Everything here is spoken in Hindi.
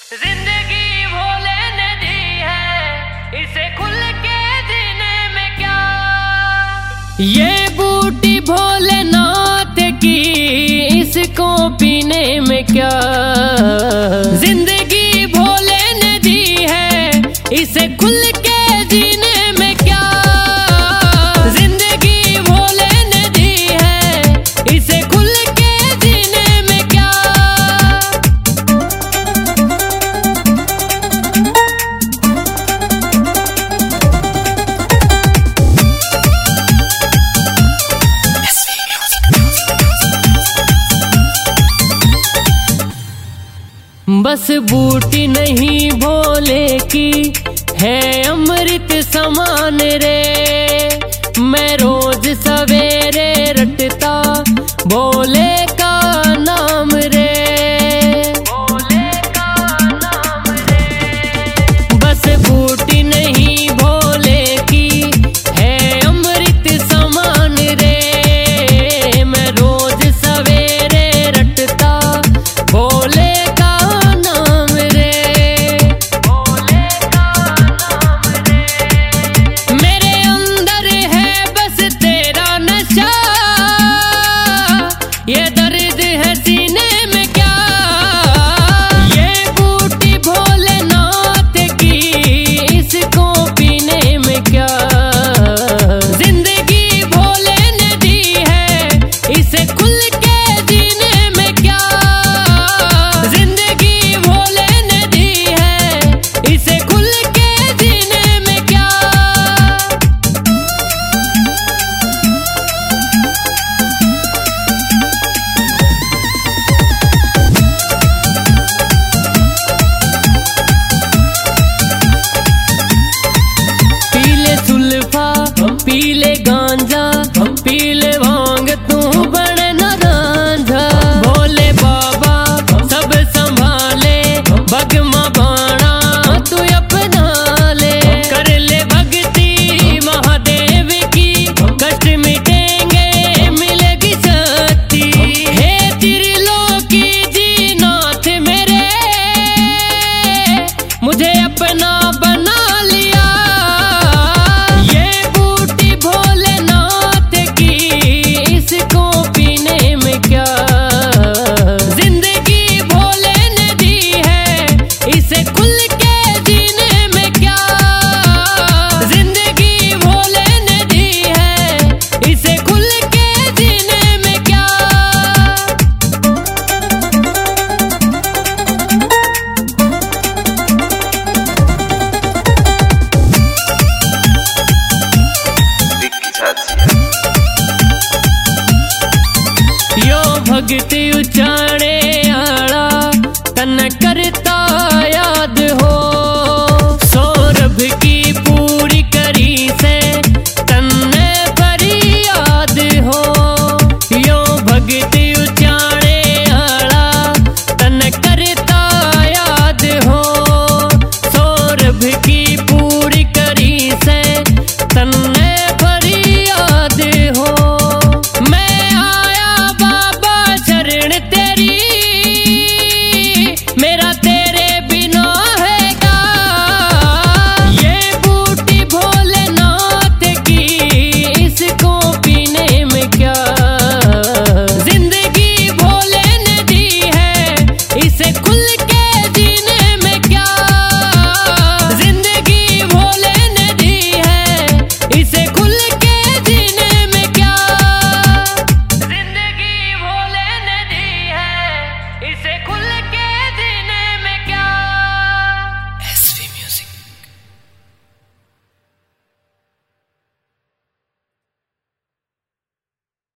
जिंदगी भोले ने दी है, इसे खुल के जीने में क्या। ये बूटी भोलेनाथ की, इसको पीने में क्या। जिंदगी भोले ने दी है, इसे खुल के जीने में क्या। जिंदगी भोले ने दी है, इसे खुल के जीने में क्या। बस बूटी नहीं भोले की है अमृत समान रे। मैं रोज सब